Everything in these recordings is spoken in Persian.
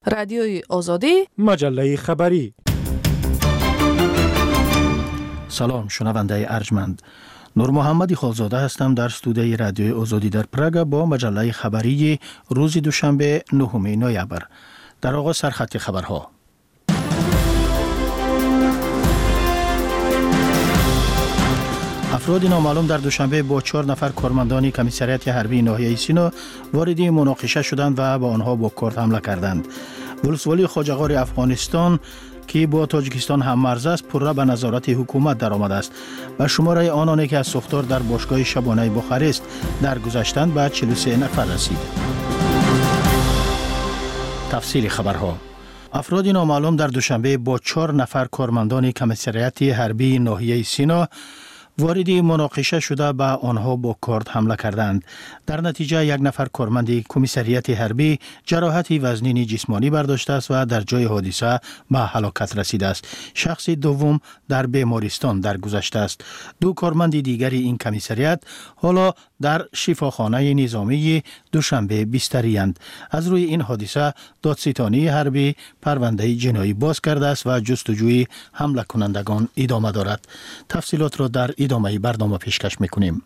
رادیوی آزادی، مجله خبری. سلام شنونده ارجمند. نور محمدی خالزاده هستم در استودیوی رادیوی آزادی در پراگ با مجله خبری روز دوشنبه 9 نوامبر. در آغاز سرخط خبرها. افراد نامعلوم در دوشنبه با 4 نفر کارمندان کمیسریات حربی ناحیه سینا وارد مناقشه شدند و با آنها با کارت حمله کردند. ولسوالی خواجه‌غار افغانستان که با تاجیکستان هم مرز است پرره به نظارت حکومت درآمد است و شماره آنانی که از سوختار در باشگاه شبانه بخارست درگذشتند به 43 نفر رسید. تفصیل خبرها. افراد نامعلوم در دوشنبه با 4 نفر کارمندان کمیسریات حربی ناحیه سینا وارد مناقشه شده به آنها با کارت حمله کردند. در نتیجه یک نفر کارمند کمیسریات حربی جراحت وزنی جسمانی برداشته است و در جای حادثه به هلاکت رسیده است. شخص دوم در بیمارستان درگذشته است. 2 کارمند دیگر این کمیسریات حالا در شفاخانه نظامی دوشنبه بستری اند. از روی این حادثه دادستانی حربی پرونده جنایی باز کرده است و جستجوی حمله کنندگان ادامه دارد. تفصیلات را در ادامه برنامه پیشکش میکنیم.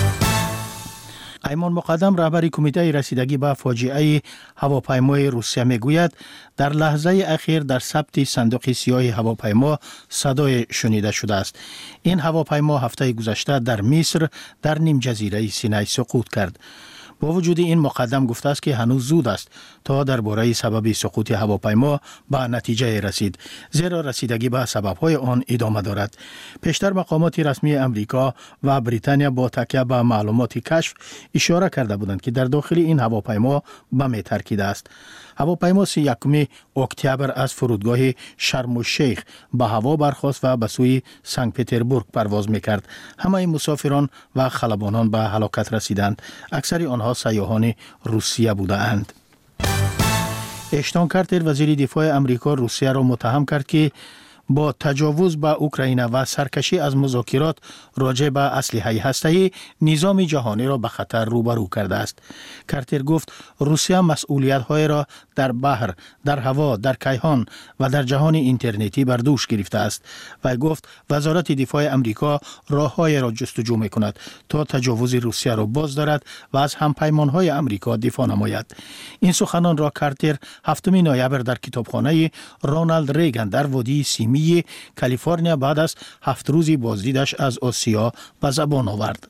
ایمان مقدم رهبر کمیته رسیدگی به فاجعه هواپیمای روسیه میگوید در لحظه اخیر در ثبت صندوق سیاه هواپیما صدای شنیده شده است. این هواپیما هفته گذشته در مصر در نیم جزیره سینای سقوط کرد. با وجود این مقدم گفته است که هنوز زود است تا درباره سبب سقوط هواپیما به نتیجه رسید، زیرا رسیدگی به سبب‌های آن ادامه دارد. پیشتر مقامات رسمی امریکا و بریتانیا با تکیه به معلومات کشف اشاره کرده بودند که در داخل این هواپیما بم ترکیده است. هواپیما 31 اکتبر از فرودگاه شرم الشیخ به هوا برخاست و به سوی سنت پترزبورگ پرواز می‌کرد. همه مسافران و خلبانان به هلاکت رسیدند. اکثر آنها سیاحان روسیه بودند. اشتون کارتر وزیر دفاع امریکا روسیه را متهم کرد که با تجاوز به اوکراین و سرکشی از مذاکرات راجع به اسلحه هسته‌ای نظام جهانی را به خطر روبرو کرده است. کارتر گفت روسیه مسئولیت‌های را در بحر، در هوا، در کیهان و در جهان اینترنتی بر دوش گرفته است و گفت وزارت دفاع امریکا راه‌های را جستجو می‌کند تا تجاوز روسیه را باز دارد و از همپیمان‌های امریکا دفاع نماید. این سخنان را کارتر 7 نوامبر در کتابخانه رونالد ریگان در وادی سیمی کالیفرنیا بعد از 7 روزی بازدیدش از آسیا به زبان آورد.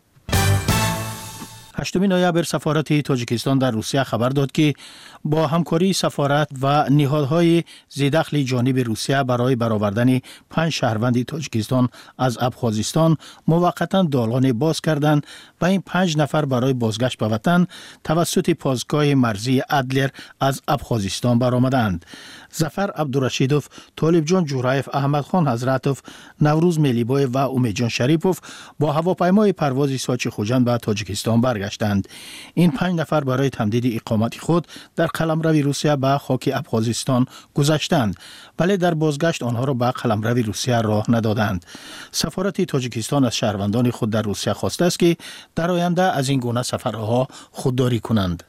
8 نوامبر سفارت تاجیکستان در روسیه خبر داد که با همکاری سفارت و نهادهای ذی‌دخل جانب روسیه برای برآوردن 5 شهروند تاجیکستان از ابخازستان موقتا دالان باز کردند و این 5 نفر برای بازگشت به وطن توسط پاسگاه مرزی ادلر از ابخازستان برآمدند. ظفر عبدالرشیدوف، طالب جان جورایف، احمد خان حضرتوف، نوروز ملیبای و امید جان شریفوف با هواپیمای پرواز ساچ خوجند به تاجیکستان برگشتند. این 5 نفر برای تمدید اقامت خود در قلمرو روسیه به خاک ابخازستان گذشتند، ولی در بازگشت آنها را به قلمرو روسیه راه ندادند. سفارت تاجیکستان از شهروندان خود در روسیه خواسته است که در آینده از این گونه سفرها خودداری کنند.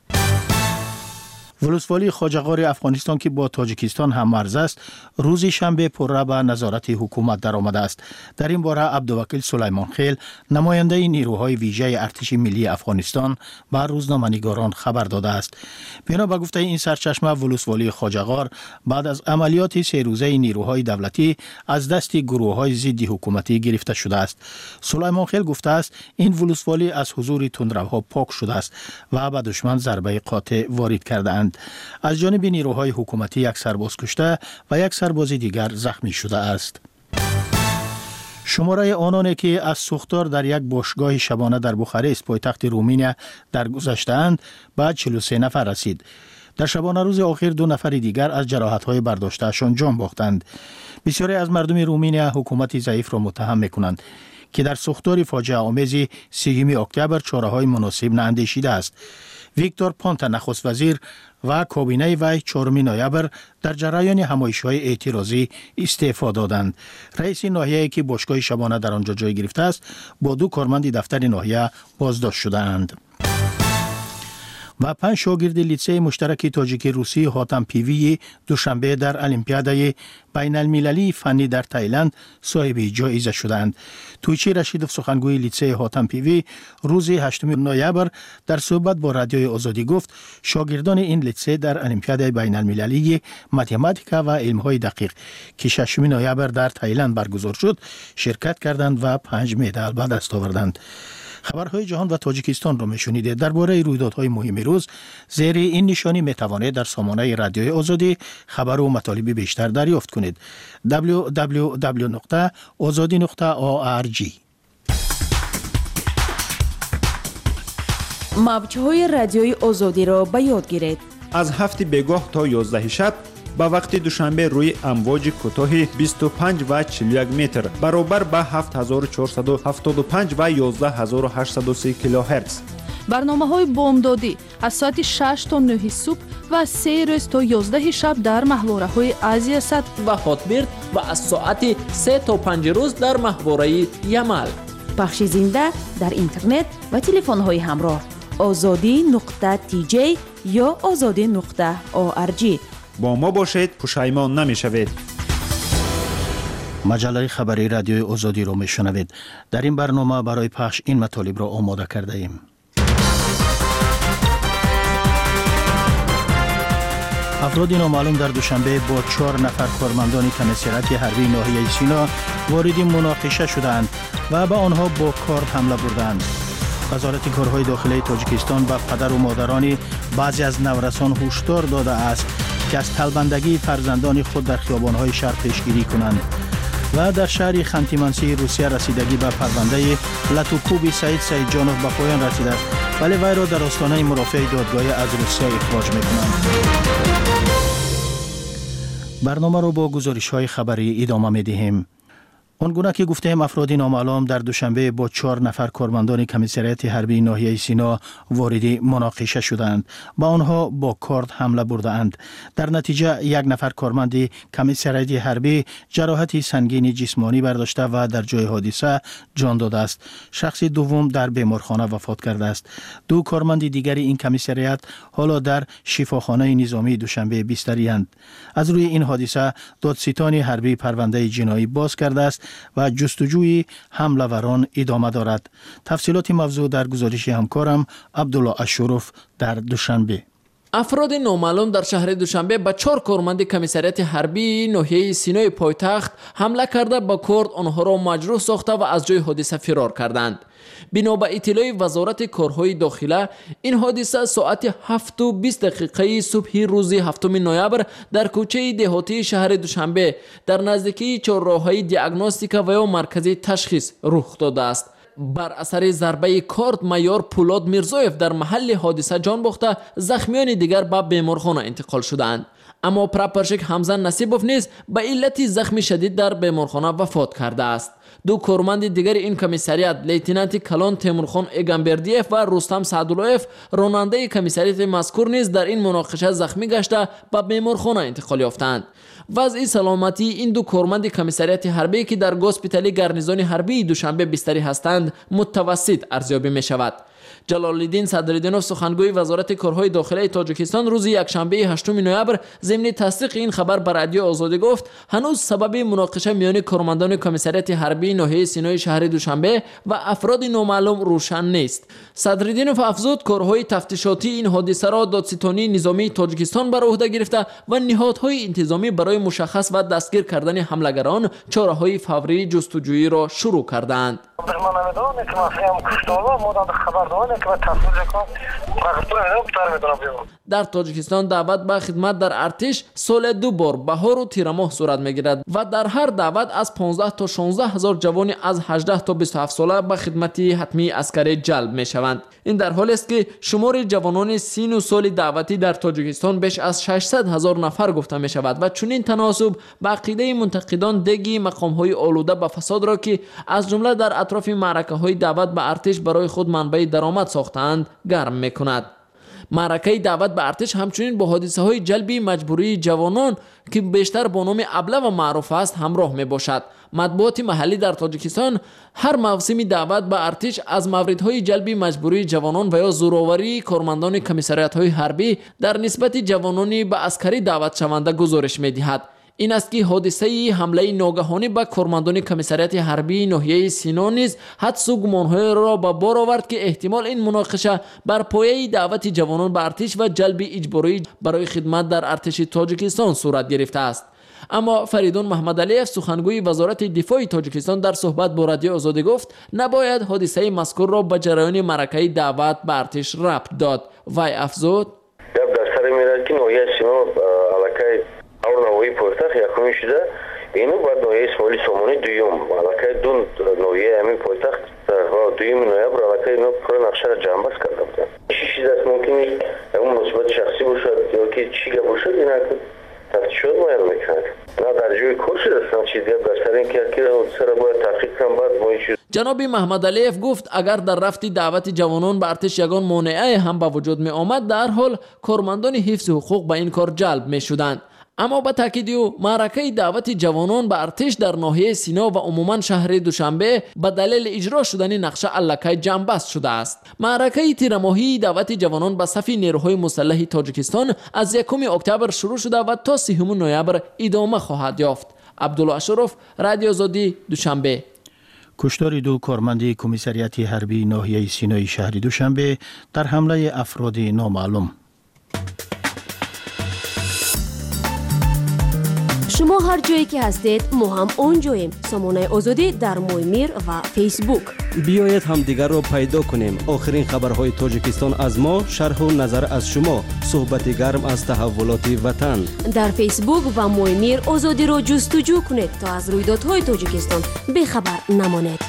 ولسوالی خواجه‌غار افغانستان که با تاجیکستان هم مرز است روز شنبه پرره به نظارت حکومت درآمده است. در این باره عبدالوکیل سلیمان خیل نماینده نیروهای ویژه ارتش ملی افغانستان به روزنامه‌نگاران خبر داده است. بنا به گفته این سرچشمه ولسوالی خواجه‌غار بعد از عملیات 3 روزه نیروهای دولتی از دست گروه‌های ضد حکومتی گرفته شده است. سلیمان خیل گفته است این ولسوالی از حضور تندروها پاک شده است و به دشمن ضربه قاطع وارد کرده اند. از جانب نیروهای حکومتی 1 سرباز کشته و 1 سرباز دیگر زخمی شده است. شماره آنانی که از سوختار در یک باشگاه شبانه در بخارست پایتخت رومانیا درگذشته‌اند به 43 نفر رسید. در شبانه روز آخر 2 نفر دیگر از جراحت‌های برداشته‌شان جان باختند. بسیاری از مردم رومانیا حکومت ضعیف را متهم می‌کنند که در سوختار فاجعه آمیز 3 اکتبر چاره‌های مناسب ناندیشیده است. ویکتور پونتا نخست وزیر و کابینه وی 4 نوامبر در جریان همایش‌های اعتراضی استعفا دادند. رئیس ناحیه‌ای که باشگاه شبانه در آنجا جای گرفته است با 2 کارمند دفتر ناحیه بازداشت شدند. و 5 شاگرد لیسه مشترک تاجیکی روسی حاتم پیوی دوشنبه در المپیادای بین المللی فنی در تایلند صاحب جایزه شدند. تویچی رشیدوف سخنگوی لیسه حاتم پیوی روز 8 نوامبر در صحبت با رادیوی آزادی گفت شاگردان این لیسه در المپیادای بین المللی متماتیکا و علم‌های دقیق که 6 نوامبر در تایلند برگزار شد شرکت کردند و 5 مدال به دست آوردند. خبرهای جهان و تاجیکستان را میشنیدید. درباره رویدادهای مهم روز زیر این نشانی میتوانید در سامانه رادیوی آزادی خبر و مطالب بیشتر دریافت کنید. www.azadi.org. موج‌های رادیوی آزادی را به یاد گیرید. از 7 بگاه تا 11 شب با وقت دوشنبه روی امواج کوتاه 25 و 41 متر برابر با 7475 و 11830 کیلوهرتز. برنامه‌های بامدادی از ساعت 6 تا 9 صبح و 3 روز تا 11 شب در محوره‌های آسیا صد و هاتبرد و از ساعت 3 تا 5 روز در محوره یمل. پخش زنده در اینترنت و تلفن‌های همراه azadi.tj یا azadi.org. با ما باشید، پشیمان نمی‌شوید. مجله خبری رادیوی آزادی را میشنوید. در این برنامه برای پخش این مطالب را آماده کرده ایم. افراد نامعلوم در دوشنبه با 4 نفر کارمندان کمیسریات حربی ناحیه سینا وارد مناقشه شدند و به آنها با کارد حمله بردند. وزارت کارهای داخلی تاجیکستان به پدر و مادران بعضی از نورسان هشدار داده است که از طلبندگی فرزندان خود در خیابان‌های شهر پیشگیری کنند. و در شهر خانتی-منسی روسیه رسیدگی به پرونده لاتوکوب سعید جانوف به پایان رسیده است، ولی وی را در آستانه مرافع دادگاهی از روسیه اخراج می‌کنند. برنامه را با گزارش‌های خبری ادامه می‌دهیم. آنگونه که گفتیم افراد نامعلوم در دوشنبه با 4 نفر کارمندان کمیسریات حربی ناحیه سینا وارد مناقشه شدند. با آنها با کارد حمله بردند. در نتیجه 1 نفر کارمند کمیسریات حربی جراحت سنگین جسمانی برداشته و در جای حادثه جان داده است. شخص دوم در بیمارخانه وفات کرده است. 2 کارمند دیگر این کمیسریات حالا در شفاخانه نظامی دوشنبه بستری اند. از روی این حادثه دادستان حربی پرونده جنایی باز کرده است و جستجوی حمله‌وران ادامه دارد. تفصیلات موضوع در گزارش همکارم عبدالله اشرف در دوشنبه. افراد نامعلوم در شهر دوشنبه به 4 کارمند کمیسریات حربی ناحیه سینای پایتخت حمله کرده با کارد آنها را مجروح ساخته و از جای حادثه فرار کردند. بنا به اطلاع وزارت کارهای داخله این حادثه ساعت 7:20 صبح روز 7 نوامبر در کوچه دهاتی شهر دوشنبه در نزدیکی چهارراه‌های دیاگنوستیکا و یا مرکز تشخیص رخ داده است. بر اثر ضربه کارد مایور پولاد میرزایف در محل حادثه جان باخته، زخمیان دیگر به بیمارخانه انتقال شدند. اما پراپرشک حمزه نصیبوف نیز به علت زخم شدید در بیمارخانه وفات کرده است. 2 کارمند دیگر این کمیسریات لیتنانت کلان تیمورخان ایگانبردیف و رستم سعدالله‌اف راننده کمیسریات مذکور نیز در این مناقشه زخمی گشته به بیمارخانه انتقال یافتند. وضع سلامتی این 2 کارمند کمیسریات حربی که در گوسپیتال گارنیزون حربی دوشنبه بستری هستند متوسط ارزیابی می شود. جلال‌الدین صدرالدینوف سخنگوی وزارت کارهای داخلی تاجیکستان روز یکشنبه 8 نوامبر ضمن تصدیق این خبر بر رادیو آزادی گفت هنوز سبب مناقشه میان کارمندان کمیسریات حربی ناحیه سینای شهر دوشنبه و افراد نامعلوم روشن نیست. صدرالدینوف افزود کارهای تفتیشاتی این حادثه را دادستانی نظامی تاجیکستان بر عهده گرفته و نهادهای انتظامی برای مشخص و دستگیر کردن حملگران چاره‌های فوری جستجویی را شروع کردند. در تاجیکستان دعوت به خدمت در ارتش سال 2 بار بهار و تیر ماه صورت میگیرد و در هر دعوت از 15 تا 16 هزار جوان از 18 تا 27 ساله به خدمت حتمی عسکری جلب می شوند. این در حالی است که شمار جوانان سین و سال دعوتی در تاجیکستان بیش از 600 هزار نفر گفته می شود و چنین تناسب به عقیده منتقدان دگی مقام های آلوده به فساد را که از جمله در اطراف معرکه های دعوت به ارتش برای خود منبع درآمد ساختند گرم می کند. معرکه دعوت به ارتش همچنین با حادثه های جلبی مجبوری جوانان که بیشتر با نام ابله و معروف است همراه می باشد. مطبوعات محلی در تاجیکستان هر موسم دعوت به ارتش از موردهای جلبی مجبوری جوانان و یا زورآوری کارمندان کمیساریات های حربی در نسبت جوانانی به عسکری دعوت شونده گزارش می دهد. این است که حادثه حمله ناگهانی به کارمندان کمیساریات حربی ناحیه سینا نیز حدس و گمان‌های را به بار آورد که احتمال این مناقشه بر پایه دعوت جوانان به ارتش و جلب اجباری برای خدمت در ارتش تاجیکستان صورت گرفته است. اما فریدون محمدعلیف سخنگوی وزارت دفاع تاجیکستان در صحبت با رادیو آزادی گفت نباید حادثه مذکور را به جریان معرکه دعوت به ارتش ربط داد. وی افزود نوعی پایتخت یکمی شده اینو بعد نوعی اسماعیلی سامانی دویم علاقه دون نوعی همین پایتخت دویم نویبر علاقه اینو پر نقشه را جنبش کرده بودن. چیزی است ممکن است اون مثبت شخصی باشد یا که چی باشد این تفتیشات باید میکنه. نه در جای کار شده است چیزی در سر این که سر باید تحقیق کنم بعد ما این چیز. جناب محمدعلیف گفت اگر در رفت دعوت جوانان به ارتش یگان مانعه هم به وجود می آمد در حال کارمندان حفظ حقوق به این کار جلب می شدند. اما با تاکید او معرکه دعوت جوانان به ارتش در ناحیه سینا و عموما شهر دوشنبه به دلیل اجرا شدن نقشه الکی جنبست شده است. معرکه تیرماهی دعوت جوانان به صف نیروهای مسلح تاجیکستان از 1 اکتبر شروع شده و تا 30 نوامبر ادامه خواهد یافت. عبدالله اشرف، رادیو آزادی، دوشنبه. کشتار 2 کارمند کمیساریات حربی ناحیه سینای شهر دوشنبه در حمله افراد نامعلوم. شما هر جایی که هستید ما هم اونجاییم. سامانه آزادی در مویمیر و فیسبوک. بیایید هم دیگر را پیدا کنیم. آخرین خبرهای تاجیکستان از ما، شرح و نظر از شما، صحبت گرم از تحولات وطن. در فیسبوک و مویمیر آزادی را جستجو کنید تا از رویدادهای تاجیکستان بیخبر نمانید.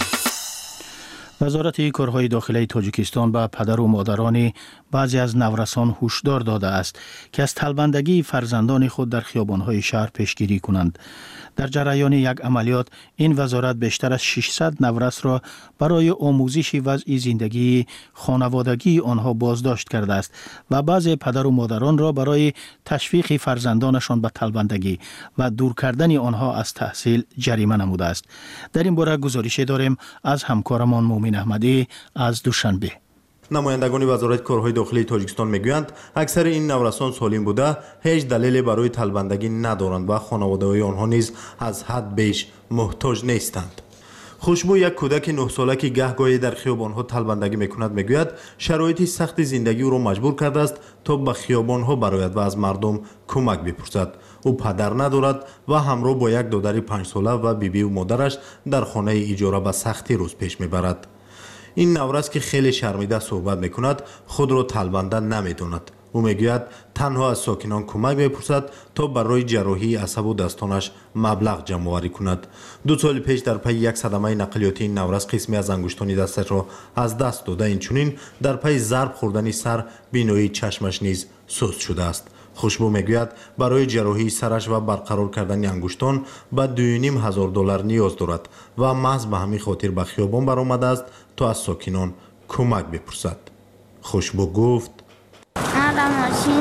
وزارت کارهای داخلی تاجیکستان به پدر و مادران بعضی از نورسان هشدار داده است که از طلبندگی فرزندان خود در خیابان‌های شهر پیشگیری کنند. در جریان یک عملیات این وزارت بیشتر از 600 نورس را برای آموزش وضع زندگی خانوادگی آنها بازداشت کرده است و بعضی پدر و مادران را برای تشویق فرزندانشان به طلبندگی و دور کردن آنها از تحصیل جریمه نموده است. در این باره گزارش داریم از همکارمان مومن احمدی از دوشنبه. نمایندگان وزارت کارهای داخلی تاجیکستان میگویند اکثر این نورسان سالم بوده، هیچ دلیلی برای طلبندگی ندارند و خانواده‌های آنها نیز از حد بیش محتاج نیستند. خوشبو، یک کودک 9 ساله که گهگاهی در خیابان‌ها طلبندگی میکند، میگوید شرایط سخت زندگی او را مجبور کرده است تا به خیابان‌ها برآید و از مردم کمک بپرسد. او پدر ندارد و همراه با یک دختر 5 ساله و بیبی و مادرش در خانه اجاره به سختی روز پیش میبرد. این نورس که خیلی شرمیده صحبت میکند خود را طلبنده نمیداند. او میگوید تنها از ساکنان کمک میپرسد تا برای جراحی عصب و دستانش مبلغ جمع آوری کند. 2 سال پیش در پی یک صدمه نقلیاتی این نورس قسمی از انگشتان دستش را از دست داده. این چنین در پی ضرب خوردن سر بینایی چشمش نیز سست شده است. خوشبو میگوید برای جراحی سرش و برقرار کردن انگشتان به $2,500 نیاز دارد و محض به همین خاطر به خیابان برآمده است تا از ساکنان کمک بپرسد. خوشبو گفت ماشین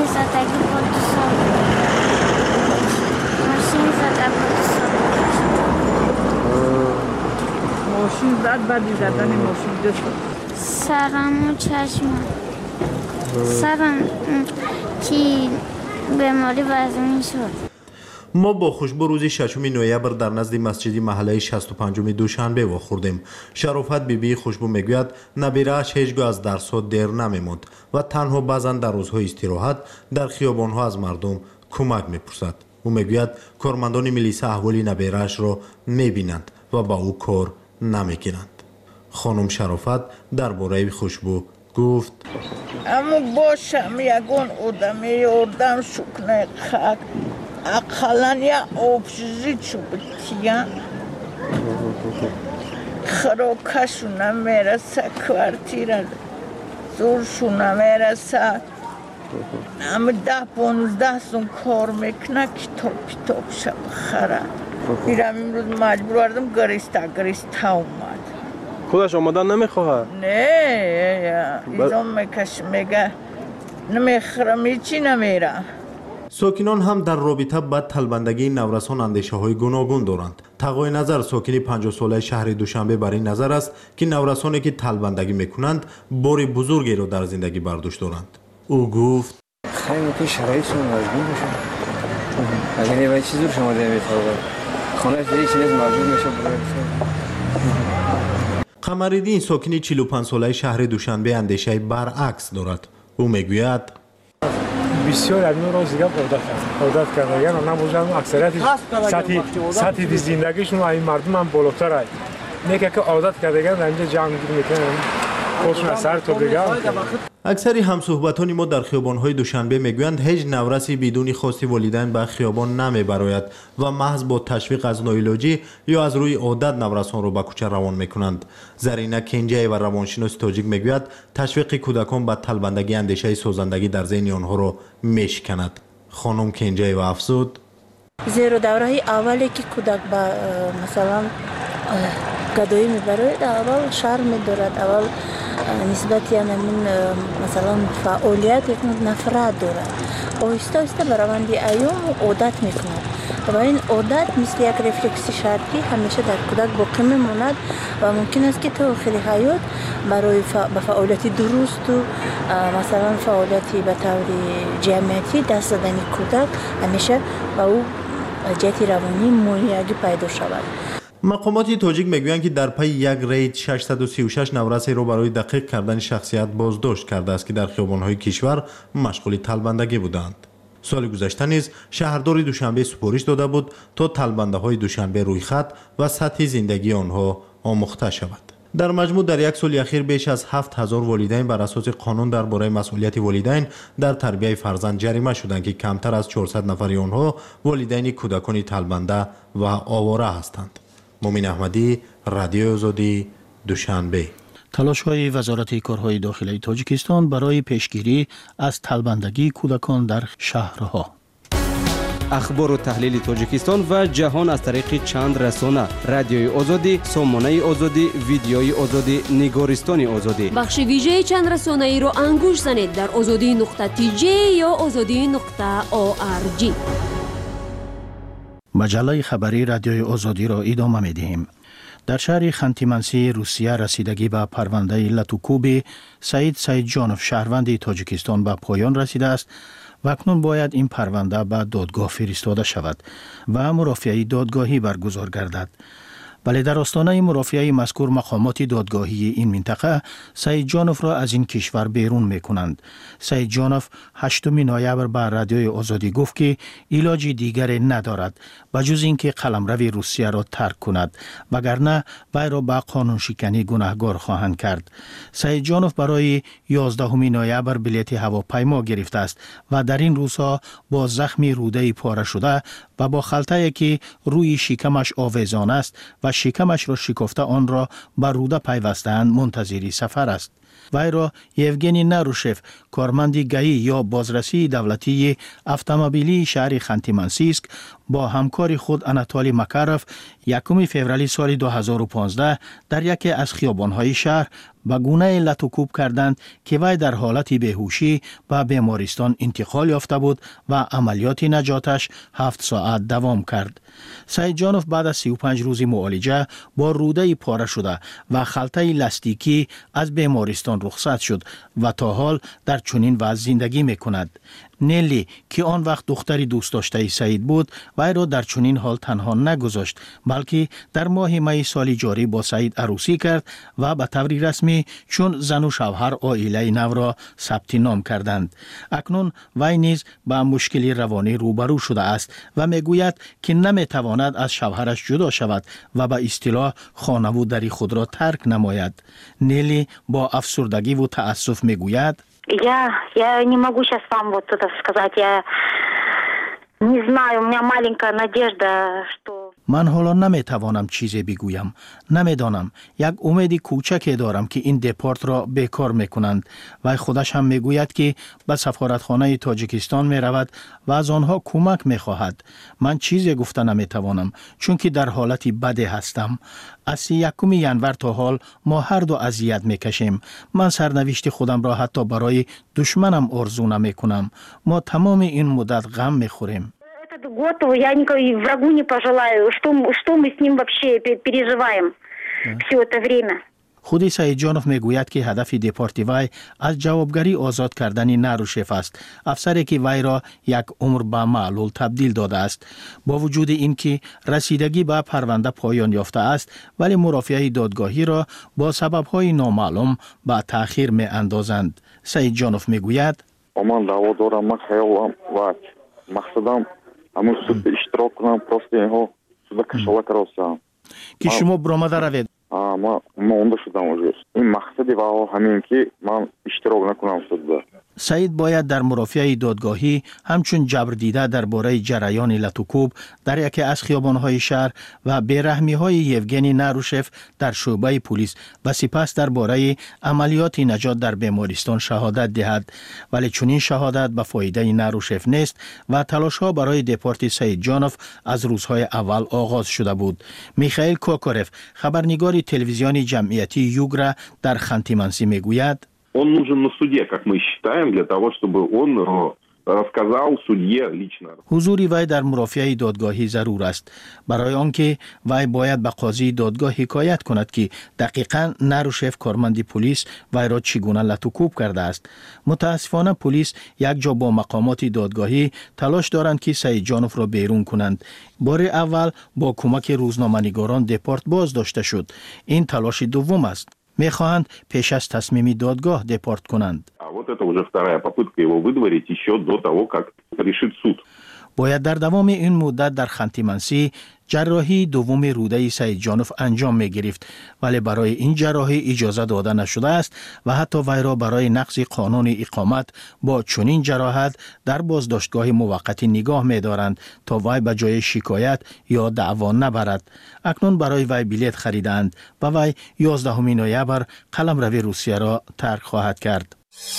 زد بعدی زدن ماشین دست سرم و چشمم سرم که بیماری وزمین شد. ما با خوشبو روز 6 نوامبر در نزد مسجد محله 65 دوشنبه واخوردیم. شرافت بیبی خوشبو میگوید نبیره‌اش هیچگاه از درس‌ها دیر نمی‌ماند و تنها بعضا در روزهای استراحت در خیابان‌ها از مردم کمک می‌پرسد. او میگوید کارمندان میلیسا احوالی نبیره‌اش را می‌بینند و با او کار نمی‌کنند. خانم شرافت درباره خوشبو گفت اما باشم یگان آدمی یاردم شکنه خاک اقلن یا آبشیزی چو بتیم خراکشونه میرسه کوارتیره زورشونه میرسه اما 10-15 سون کار میکنه کتاب شب خره میرم امروز مجبور وردم گریسته اومد. خودش آمدن نمیخواه؟ نه ایزان میکش میگه نمیخورم هیچی نمیرم. ساکنان هم در رابطه با طلبندگی نورسان اندیشه های گوناگون دارند. تقای نظر ساکن 50 ساله شهر دوشنبه بر این نظر است که نورسانی که طلبندگی میکنند بار بزرگی را در زندگی برداشت دارند. او گفت خیلی که شرایطشون مجبور میشن. اگر یه چیزی رو شما دیگه میتونه خانه دیگه چیزی مجبور میشه برای قمریدین ساکن 45 ساله شهر دوشنبه اندیشه برعکس دارد. او میگوید بسیار از نور روز دیگه عادت کردن یعنی نموزن اکثریت سطح زندگیشون این مردم هم بالاتر است نه که عادت کردن اینجا جمع میکنن خودشون اثر تو دیگه. اکثری همصحبتان ما در خیابان‌های دوشنبه میگویند هیچ نورسی بدون خواست والدین به خیابان نمیبراید و محض با تشویق از نویولوژی یا از روی عادت نورسان را به کوچه روان میکنند. زرینه کنجی و روانشناس تاجیک میگوید تشویق کودکان به طلبندگی اندیشه سازندگی در ذهن آنها را میشکند. خانم کنجی و افزود زیر دوره اولی که کودک با مثلا گدایی میبره اول شرم میدارد، اول نسبت یعنی مثلا فعالیت یک نفرت دارد. آهسته آهسته براوندی ایام عادت میکند و این عادت مثل یک رفلکسی شرطی همیشه در کودک باقی میماند و ممکن است که تا آخر حیات برای به فعالیت درست و مثلا فعالیتی به طور جمعیتی دست دادن کودک همیشه به او جهت روانی مانعی پیدا شود. مقامات تاجیک میگویند که در پی یک رید 636 نورسی را برای دقیق کردن شخصیت بازداشت کرده است که در خیابان‌های کشور مشغول طلبندگی بودند. سال گذشته نیز شهردار دوشنبه سپارش داده بود تا طلبنده‌های دوشنبه روی خط و سطح زندگی آنها آموخته شود. در مجموع در یک سال اخیر بیش از 7000 والدین بر اساس قانون درباره مسئولیت والدین در تربیت فرزند جریمه شدند که کمتر از 400 نفر آنها والدین کودکان طلبنده و آواره هستند. مومن احمدی، رادیو آزادی، دوشنبه. تلاش‌های وزارت کارهای داخلی تاجیکستان برای پیشگیری از طلبندگی کودکان در شهرها. اخبار و تحلیل تاجیکستان و جهان از طریق چند رسانه: رادیوی آزادی، سامانه آزادی، ویدیوی آزادی، نگارستان آزادی. بخش ویژه چند رسانه ای رو انگوش زنید در azadi.tj یا azadi.org. مجله خبری رادیوی آزادی را ادامه می‌دهیم. در شهر خانتی-منسی روسیه رسیدگی به پرونده لاتوکوب سعید جانوف شهروند تاجیکستان به پایان رسیده است و اکنون باید این پرونده به دادگاه فرستاده شود و مرافعه دادگاهی برگزار گردد. ولی در آستانه مرافعه مذکور مقامات دادگاهی این منطقه سعید جانوف را از این کشور بیرون میکنند. سعید جانوف 8 نوامبر به رادیوی آزادی گفت که علاج دیگری ندارد به جز اینکه قلمرو روسیه را ترک کند، وگرنه وی را به قانون شکنی گناهکار خواهند کرد. سعید جانوف برای 11 نوامبر بلیط هواپیما گرفته است و در این روزها با زخم روده پاره شده و با خلطه‌ای که روی شکمش آویزان است و شکمش را شکافته آن را بر روده پیوسته‌اند منتظر سفر است. وی را یوگنی نروشف، کارمند گئی یا بازرسی دولتی اتومبیلی شهر خانتی-منسیسک با همکار خود اناتولی مکاروف 1 فوریه سال 2015 در یکی از خیابان‌های شهر به گونه لاتوکوب کردند که وی در حالت بیهوشی به بیمارستان انتقال یافته بود و عملیات نجاتش 7 ساعت دوام کرد. سعید جانوف بعد از 35 روز معالجه با روده پاره شده و خلطه لاستیکی از بیمارستان رخصت شد و تا حال در چنین وضع زندگی می‌کند. نیلی که آن وقت دختری دوست داشته سعید بود وی را در چنین حال تنها نگذاشت، بلکه در ماه می سال جاری با سعید عروسی کرد و به طور رسمی چون زن و شوهر عائله نو را ثبت نام کردند. اکنون وی نیز با مشکلی روانی روبرو شده است و میگوید که نمیتواند از شوهرش جدا شود و به اصطلاح خانوادگی خود را ترک نماید. نیلی با افسردگی و تأسف میگوید Я не могу сейчас вам вот это сказать. Я не знаю, у меня маленькая надежда, что... من حالا نمیتوانم چیزی بگویم. نمیدانم. یک امید کوچکی دارم که این دپورت را بیکار میکنند. و خودش هم میگوید که به سفارتخانه تاجیکستان میرود و از آنها کمک میخواهد. من چیزی گفته نمیتوانم چون که در حالتی بدی هستم. از 1 ینور تا حال ما هر دو اذیت میکشیم. من سرنوشت خودم را حتی برای دشمنم آرزو نمیکنم. ما تمام این مدت غم میخوریم. Этот год я никакой врагу не пожелаю. Что мы с ним вообще переживаем все это время? خودی سعید جانوف میگوید که هدف دپورت وی از جوابگری آزاد کردن نروشف است. افسری که وی را یک عمر به معلول تبدیل داده است. با وجود اینکه رسیدگی به پرونده پایان یافته است ولی مرافعه دادگاهی را با سبب‌های نامعلوم به تأخیر می‌اندازند. سعید جانوف میگوید من دعوا دارم. من خیالم و مقصدم همون سود اشتراک کنم. پروسته اینها سود کشاورزی راستم که شما برآمده روید. ما اوندا شدم وجود. این مقصدی و همین که من اشتراک نکنم سود. سعید باید در مرافعه دادگاهی همچون جبر دیده درباره جریان لاتوکوب در یکی از خیابان‌های شهر و بیرحمی‌های یوگنی نروشف در شعبه پلیس و سپس درباره عملیات نجات در بیمارستان شهادت دهد. ولی چنین شهادت به فایده نروشف نیست و تلاش‌ها برای دپورت سعید جانوف از روزهای اول آغاز شده بود. میخائیل کوکورف، خبرنگار تلویزیونی جمعیتی یوگرا در خانتی-منسی میگوید Он нужен на суде, как мы считаем, для того, чтобы он рассказал судье лично. حضور وی در مرافعه دادگاهی ضرور است برای آنکه وی باید به قاضی دادگاه حکایت کند که دقیقاً نروشف کارمند پلیس وی را چگونه لاتوکوب کرده است. متاسفانه پلیس یک جا با مقامات دادگاهی تلاش دارند که سعید جانوف را بیرون کنند. بار اول با کمک روزنامه‌نگاران دپورت باز داشته شد. این تلاش دوم است. میخواهند پیش از تصمیم دادگاه دپورت کنند. Вот это уже вторая попытка его выдворить еще до того, как решит суд. باید در دوام این مدت در خانتی-منسی جراحی دوم روده سعید جانوف انجام می گرفت ولی برای این جراحی اجازه داده نشده است و حتی وی را برای نقض قانون اقامت با چنین جراحت در بازداشتگاه موقتی نگاه می دارند تا وی به جای شکایت یا دعوا نبرد. اکنون برای وی بلیط خریدند و وی 11 نوامبر قلمرو روسیه را ترک خواهد کرد.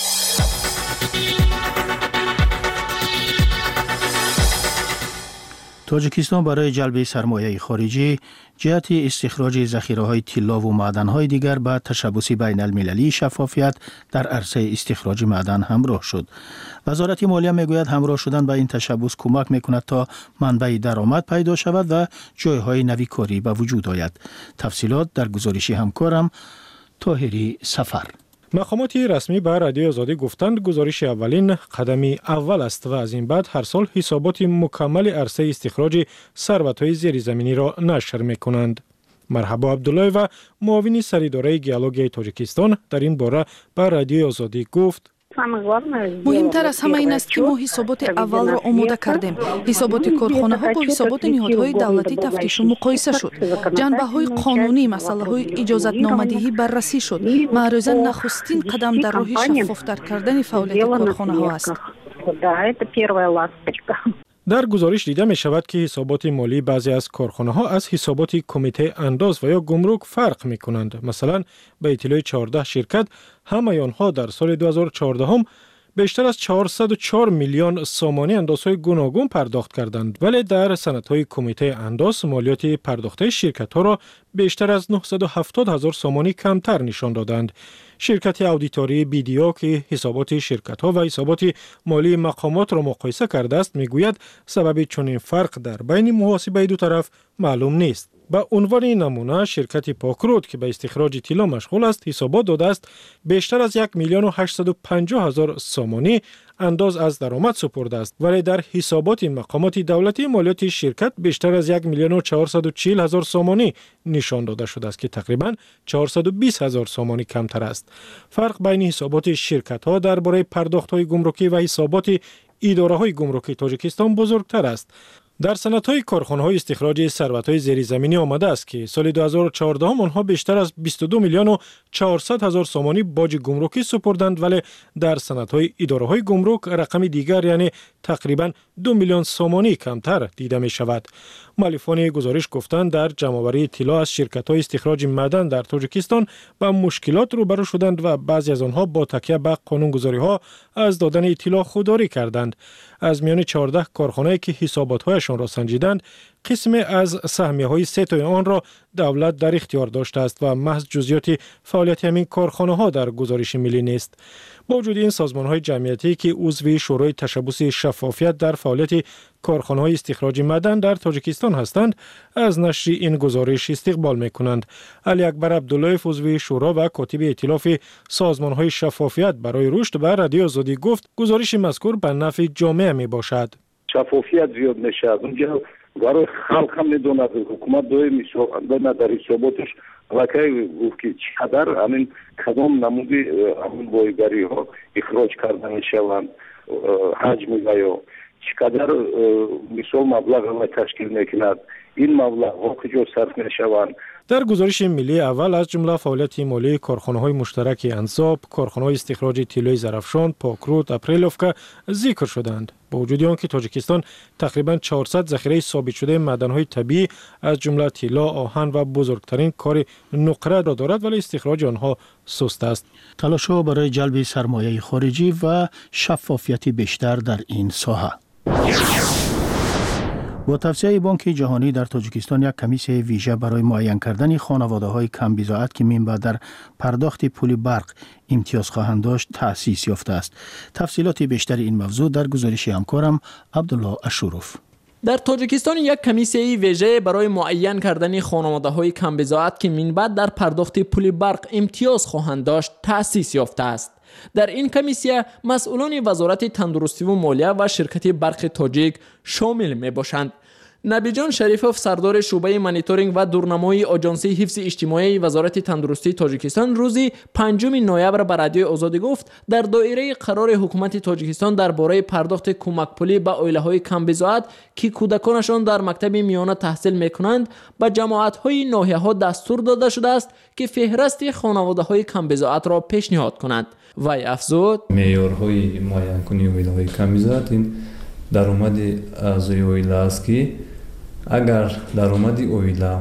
تاجیکستان برای جلب سرمایه خارجی جهت استخراج ذخیره‌های طلا و معدن‌های دیگر به تشبث بین المللی شفافیت در عرصه استخراج معدن همراه شد. وزارت مالیه میگوید همراه شدن به این تشبث کمک میکند تا منبع درآمد پیدا شود و جایهای نوی کاری به وجود آید. تفصیلات در گزارش همکارم طاهری سفر. مقامات رسمی به رادیوی آزادی گفتند گزارش اولین قدمی اول است و از این بعد هر سال حسابات مکمل عرصه استخراج ثروت‌های زیرزمینی را نشر می‌کنند. مرحبا عبدالله و معاون سراداره گئولوژی تاجیکستان در این باره به رادیوی آزادی گفت مهمتر از همه این است که ما حسابات اول را آماده کردیم. حسابات کارخانه‌ها با حسابات نهادهای دولتی تفتیش و مقایسه شد. جنبه‌های قانونی مسائل اجازت نامدهی بررسی شد. معروضاً نخستین قدم در راه شفاف‌تر کردن فعالیت کارخانه‌ها است. در گزارش دیده می شود که حسابات مالی بعضی از کارخانه‌ها از حسابات کمیته انداز و یا گمرک فرق می کنند. مثلا به اطلاع 14 شرکت همه آنها در سال 2014 بیشتر از 404 میلیون سامانی اندازهای گوناگون پرداخت کردند ولی در سندهای کمیته انداز مالیات پرداخته شرکت‌ها را بیشتر از 970,000 سامانی کمتر نشان دادند. شرکت اودیتوری BDO که حسابات شرکت‌ها و حسابات مالی مقامات را مقایسه کرده است میگوید سبب چنین فرق در بین محاسبه دو طرف معلوم نیست. به عنوان نمونه شرکت پاکرود که به استخراج طلا مشغول است حسابات داده است بیشتر از 1,850,000 سامانی انداز از درآمد سپرده است ولی در حسابات مقامات دولتی مالیات شرکت بیشتر از 1,440,000 سامانی نشان داده شده است که تقریباً 420,000 سامانی کمتر است. فرق بین حسابات شرکت‌ها درباره پرداخت‌های گمرکی و حسابات اداره‌های گمرکی تاجیکستان بزرگتر است. در سندهای کارخانه‌های استخراج ثروت‌های زیرزمینی آمده است که سال 2014 آنها بیشتر از 22,400,000 سامانی باج گمرکی سپردند ولی در سندهای اداره‌های گمرک رقم دیگر یعنی تقریباً 2 میلیون سامانی کمتر دیده می شود. مؤلفان گزارش گفتند در جمع‌آوری طلا از شرکت‌های استخراج معدن در تاجیکستان با مشکلات روبرو شدند و بعضی از آنها با تکیه به قانونگذاری‌ها از دادن اطلاع خودداری کردند. از میان 14 کارخانه‌ای که حسابات‌هایشان را سنجیدند، قسم از سهمیه‌های 3 آن را دولت در اختیار داشته است و محض جزئیات فعالیت همین کارخانه‌ها در گزارش ملی نیست. با وجود این سازمان‌های جمعیتی که عضو شورای تشبث شفافیت در فعالیت کارخانه‌های استخراج معدن در تاجیکستان هستند، از نشر این گزارش استقبال می‌کنند. علی اکبر عبداللهیف عضو شورا و کاتب ائتلاف سازمان‌های شفافیت برای رشد به رادیو آزادی گفت گزارش مذکور به نفع جامعه میباشد. شفافیت زیاد میشه، اونجا برای خلق هم میدوند، حکومت دوی میدوند در حساباتش علاقه گفت که چقدر همین کدام نمودی همین بایگری ها اخراج کرده میشوند، حجم یا چقدر مثال مبلغ تشکیل میکند، این مبلغ ها کجا صرف میشوند. در گزارش ملی اول از جمله فعالیت مالی کارخانه‌های مشترک انصاب، کارخانه‌های استخراج طلای زرافشان، پاکرود، اپریلوفکا ذکر شدند. با وجود آنکه تاجیکستان تقریباً 400 ذخیره ثابت شده معدن‌های طبیعی از جمله طلا، آهن و بزرگترین کار نقره را دارد، ولی استخراج آنها سست است. تلاش‌ها برای جلب سرمایه خارجی و شفافیت بیشتر در این ساحه. با توصیه بانک جهانی در تاجیکستان یک کمیسیون ویژه برای معین کردن خانواده‌های کم بضاعت که منبع در پرداخت پول برق امتیاز خواهند داشت تأسیس یافته است. تفصیلات بیشتر این موضوع در گزارش همکارم عبدالله اشوروف. در تاجیکستان یک کمیسیون ویژه برای معین کردن خانواده‌های کم بضاعت که منبع در پرداخت پول برق امتیاز خواهند داشت تأسیس یافته است. در این کمیسیون مسئولان وزارت تندرستی و مالیه و شرکت برق تاجیک شامل می باشند. نبی جان شریفوف سردار شعبه مانیتورینگ و دورنمای آژانس حفظ اجتماعی وزارت تندرستی تاجیکستان روز 5 نوامبر به رادیو آزادی گفت در دایره قرار حکومت تاجیکستان درباره پرداخت کمک پولی به عائله‌های کم بضاعت که کودکانشان در مکتب میانه تحصیل می‌کنند به جماعت‌های ناحیه‌ها دستور داده شده است که فهرست خانواده‌های کم بضاعت را پیشنهاد کنند. وی افزود معیارهای معین کنی عائله‌های کم بضاعت این درآمد اعضای عائله است که اگر درآمد عائله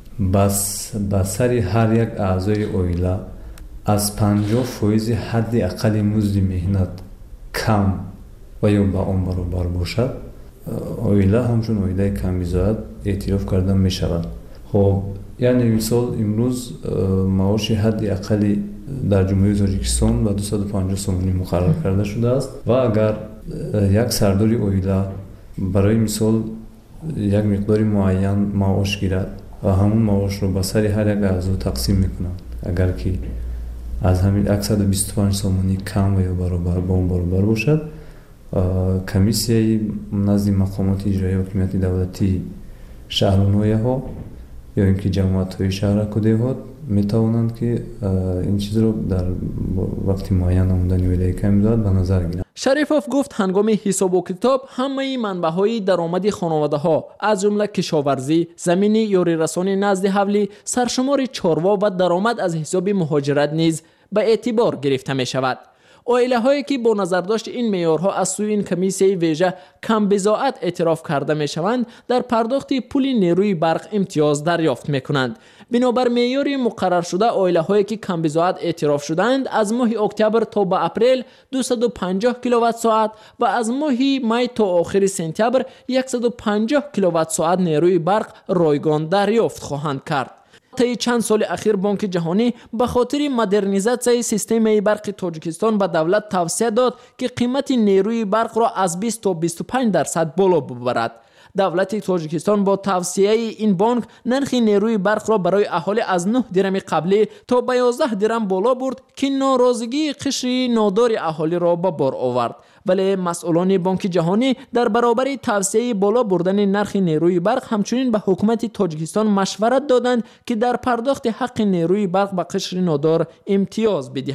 به سر هر یک اعضای عائله از 50% حد اقل مزد مهنت کم و یا به آن برابر باشد، عائله همچون عائله کم بضاعت اعتراف کرده می شود. خب یعنی مثال امروز معاش حد اقل در جمهوری تاجیکستان و 250 سومانی مقرر کرده شده است و اگر یک سرداری عائله برای مثال یک مقدار معین معاش گیرد و همون معاش رو به سر هر یک اعضا تقسیم میکنند، اگر که از همین 125 سومانی کم و یا برابر با اون برابر باشد، کمیسیه نزد مقامات اجرایی حکومت دولتی شهر و نویه ها یا اینکه جماعت های شهر کده ها می توانند که این چیز رو در وقتی معین نمودن عائله کم بضاعت به نظر گیرند. شریفوف گفت هنگام حساب و کتاب همه منبع‌های درآمد خانواده‌ها از جمله کشاورزی، زمین یاری رسانی نزد حولی، سرشمار چاروا و درآمد از حساب مهاجرت نیز به اعتبار گرفته می شود. عائله هایی که با نظرداشت این معیارها از سوی این کمیسیون ویژه کم بضاعت اعتراف کرده می شوند در پرداخت پول نیروی برق امتیاز دریافت می کنند. بنابر معیار مقرر شده عائله هایی که کم بضاعت اعتراف شدند از ماه اکتبر تا به اپریل 250 کیلووات ساعت و از ماه می تا آخر سپتامبر 150 کیلووات ساعت نیروی برق رایگان دریافت خواهند کرد. طی چند سال اخیر بانک جهانی به خاطر مدرنیزاسیون سیستم برق تاجیکستان به دولت توصیه داد که قیمت نیروی برق را از 20 تا 25% بالا ببرد. دولت تاجیکستان با توصیه این بانک نرخ نیروی برق را برای اهالی از 9 درم قبلی تا به 11 درم بالا برد که ناراضگی قشر نادار اهالی را به بار آورد. ولی مسئولان بانک جهانی در برابر توصیه بالا بردن نرخ نیروی برق همچنین به حکومت تاجیکستان مشورت دادند که در پرداخت حق نیروی برق به قشر نادار امتیاز بدهد.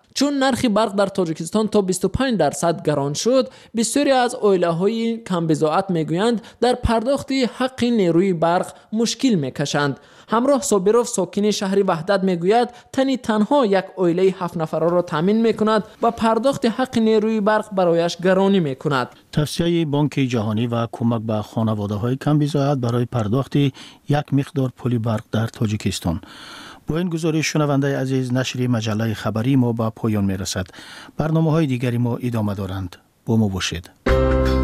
چون نرخ برق در تاجیکستان تا 25% گران شد، بسیاری از عائله‌های کم بضاعت میگویند در پرداخت حق نیروی برق مشکل میکشند. همراه صابروف ساکن شهر وحدت میگوید تنها یک عائله 7 نفره را تامین میکند و پرداخت حق نیروی برق برایش گرانی میکند. توصیه بانک جهانی و کمک به خانواده‌های کم بضاعت برای پرداخت یک مقدار پول برق در تاجیکستان. با این گزارش شنونده عزیز، نشر مجله خبری ما به پایان میرسد. برنامه‌های دیگری ما ادامه دارند. با ما باشید.